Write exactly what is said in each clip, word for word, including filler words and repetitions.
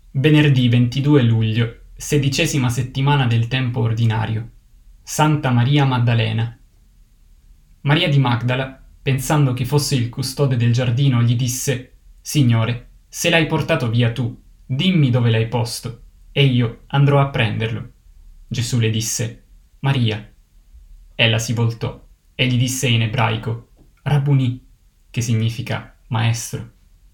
Venerdì ventidue luglio, sedicesima settimana del tempo ordinario. Santa Maria Maddalena. Maria di Magdala, pensando che fosse il custode del giardino, gli disse: «Signore, se l'hai portato via tu, dimmi dove l'hai posto, e io andrò a prenderlo». Gesù le disse: «Maria». Ella si voltò e gli disse in ebraico: «Rabbunì», che significa maestro.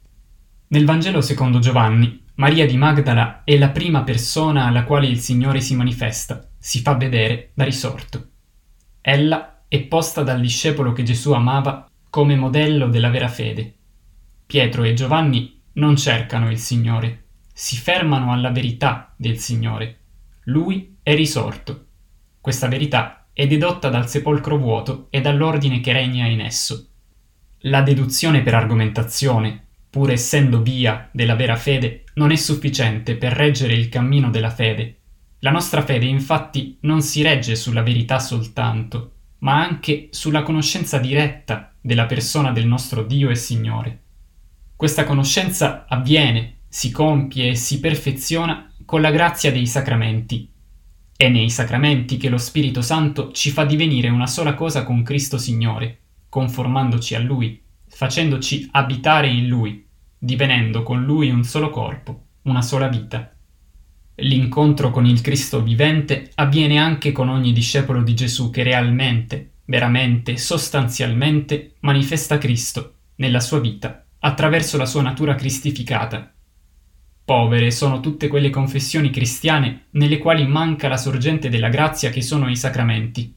Nel Vangelo secondo Giovanni, Maria di Magdala è la prima persona alla quale il Signore si manifesta, si fa vedere da risorto. Ella è posta dal discepolo che Gesù amava come modello della vera fede. Pietro e Giovanni non cercano il Signore, si fermano alla verità del Signore. Lui è risorto. Questa verità è dedotta dal sepolcro vuoto e dall'ordine che regna in esso. La deduzione per argomentazione, pur essendo via della vera fede, non è sufficiente per reggere il cammino della fede. La nostra fede, infatti, non si regge sulla verità soltanto, ma anche sulla conoscenza diretta della persona del nostro Dio e Signore. Questa conoscenza avviene, si compie e si perfeziona con la grazia dei sacramenti. È nei sacramenti che lo Spirito Santo ci fa divenire una sola cosa con Cristo Signore, conformandoci a Lui, facendoci abitare in Lui, divenendo con Lui un solo corpo, una sola vita. L'incontro con il Cristo vivente avviene anche con ogni discepolo di Gesù che realmente, veramente, sostanzialmente manifesta Cristo nella sua vita attraverso la sua natura cristificata. Povere sono tutte quelle confessioni cristiane nelle quali manca la sorgente della grazia che sono i sacramenti.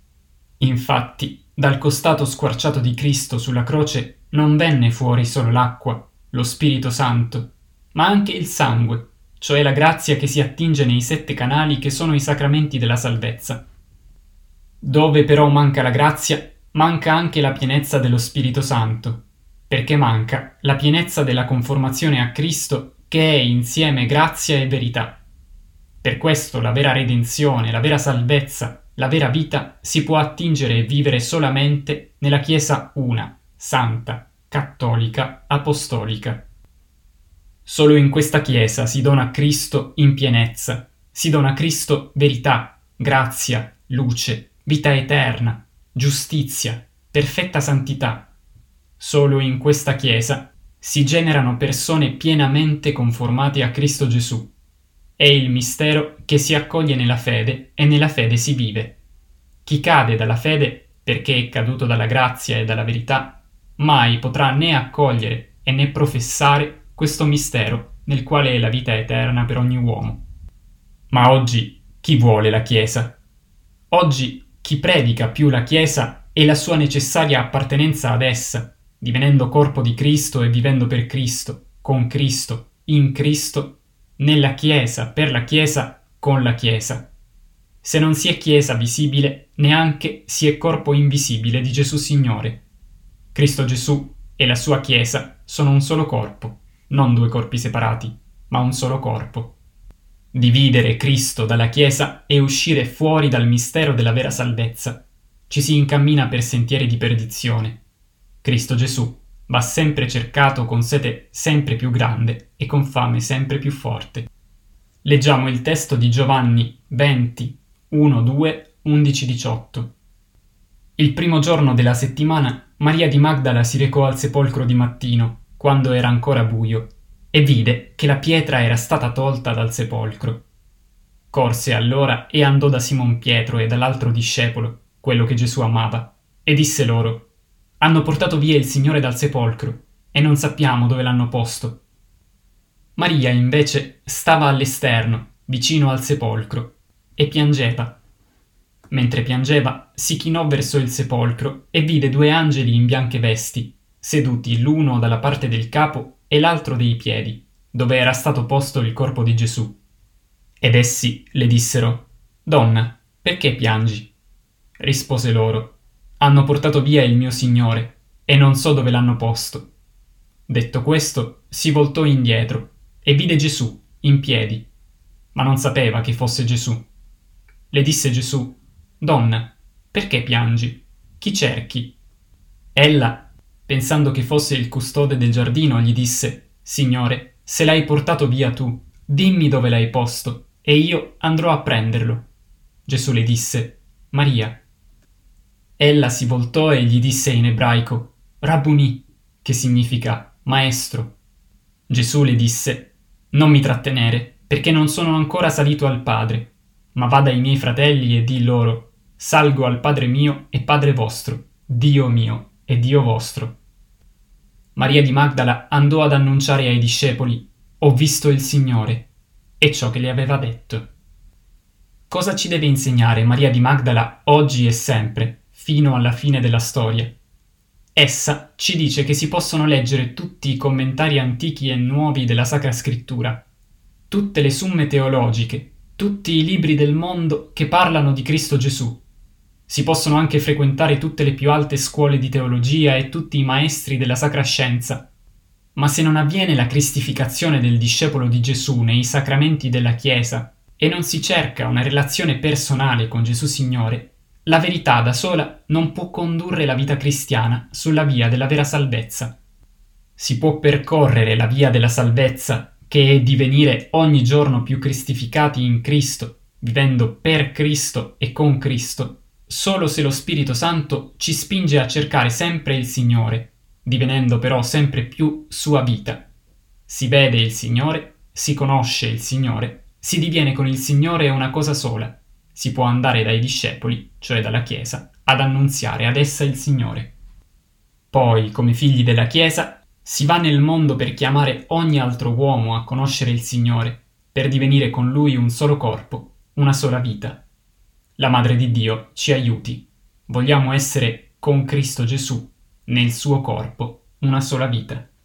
Infatti, dal costato squarciato di Cristo sulla croce non venne fuori solo l'acqua, lo Spirito Santo, ma anche il sangue, cioè la grazia che si attinge nei sette canali che sono i sacramenti della salvezza. Dove però manca la grazia, manca anche la pienezza dello Spirito Santo, perché manca la pienezza della conformazione a Cristo che è insieme grazia e verità. Per questo la vera redenzione, la vera salvezza, la vera vita si può attingere e vivere solamente nella Chiesa una, santa, cattolica, apostolica. Solo in questa Chiesa si dona a Cristo in pienezza, si dona a Cristo verità, grazia, luce, vita eterna, giustizia, perfetta santità. Solo in questa Chiesa si generano persone pienamente conformate a Cristo Gesù. È il mistero che si accoglie nella fede e nella fede si vive. Chi cade dalla fede perché è caduto dalla grazia e dalla verità, mai potrà né accogliere e né professare questo mistero nel quale è la vita eterna per ogni uomo. Ma oggi chi vuole la Chiesa? Oggi chi predica più la Chiesa e la sua necessaria appartenenza ad essa, divenendo corpo di Cristo e vivendo per Cristo, con Cristo, in Cristo, nella Chiesa, per la Chiesa, con la Chiesa. Se non si è Chiesa visibile, neanche si è corpo invisibile di Gesù Signore. Cristo Gesù e la sua Chiesa sono un solo corpo, non due corpi separati, ma un solo corpo. Dividere Cristo dalla Chiesa è uscire fuori dal mistero della vera salvezza. Ci si incammina per sentieri di perdizione. Cristo Gesù va sempre cercato con sete sempre più grande e con fame sempre più forte. Leggiamo il testo di Giovanni venti, uno, due, undici, diciotto. Il primo giorno della settimana Maria di Magdala si recò al sepolcro di mattino, quando era ancora buio, e vide che la pietra era stata tolta dal sepolcro. Corse allora e andò da Simon Pietro e dall'altro discepolo, quello che Gesù amava, e disse loro: «Hanno portato via il Signore dal sepolcro, e non sappiamo dove l'hanno posto». Maria, invece, stava all'esterno, vicino al sepolcro, e piangeva. Mentre piangeva, si chinò verso il sepolcro e vide due angeli in bianche vesti, seduti l'uno dalla parte del capo e l'altro dei piedi, dove era stato posto il corpo di Gesù. Ed essi le dissero: «Donna, perché piangi?» Rispose loro: «Hanno portato via il mio Signore, e non so dove l'hanno posto». Detto questo, si voltò indietro e vide Gesù in piedi, ma non sapeva che fosse Gesù. Le disse Gesù: «Donna, perché piangi? Chi cerchi?» Ella, pensando che fosse il custode del giardino, gli disse: «Signore, se l'hai portato via tu, dimmi dove l'hai posto, e io andrò a prenderlo. Gesù le disse: Maria. Ella si voltò e gli disse in ebraico: Rabbuni, che significa maestro. Gesù le disse: Non mi trattenere, perché non sono ancora salito al Padre, ma va dai miei fratelli e di loro: Salgo al Padre mio e Padre vostro, Dio mio e Dio vostro. Maria di Magdala andò ad annunciare ai discepoli: Ho visto il Signore, e ciò che le aveva detto. Cosa ci deve insegnare Maria di Magdala oggi e sempre, fino alla fine della storia? Essa ci dice che si possono leggere tutti i commentari antichi e nuovi della Sacra Scrittura, tutte le summe teologiche, tutti i libri del mondo che parlano di Cristo Gesù. Si possono anche frequentare tutte le più alte scuole di teologia e tutti i maestri della Sacra Scienza. Ma se non avviene la cristificazione del discepolo di Gesù nei sacramenti della Chiesa e non si cerca una relazione personale con Gesù Signore, la verità da sola non può condurre la vita cristiana sulla via della vera salvezza. Si può percorrere la via della salvezza, che è divenire ogni giorno più cristificati in Cristo, vivendo per Cristo e con Cristo, solo se lo Spirito Santo ci spinge a cercare sempre il Signore, divenendo però sempre più sua vita. Si vede il Signore, si conosce il Signore, si diviene con il Signore una cosa sola. Si può andare dai discepoli, cioè dalla Chiesa, ad annunziare ad essa il Signore. Poi, come figli della Chiesa, si va nel mondo per chiamare ogni altro uomo a conoscere il Signore, per divenire con Lui un solo corpo, una sola vita. La Madre di Dio ci aiuti. Vogliamo essere con Cristo Gesù, nel suo corpo, una sola vita.